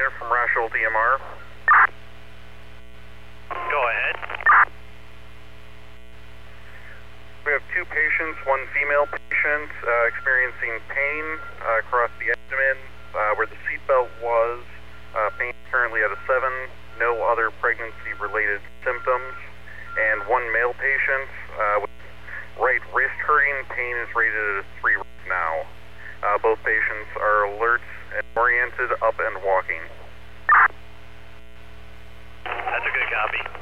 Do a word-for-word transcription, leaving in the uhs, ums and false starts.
unit from Rochelle D M R. Go ahead. We have two patients, one female patient uh, experiencing pain uh, across the abdomen uh, where the seatbelt was. Uh, pain currently at a seven, no other pregnancy-related symptoms. And one male patient uh, with right wrist hurting, pain is rated at a three right now. Uh, both patients are alert and oriented, up and walking. That's a good copy.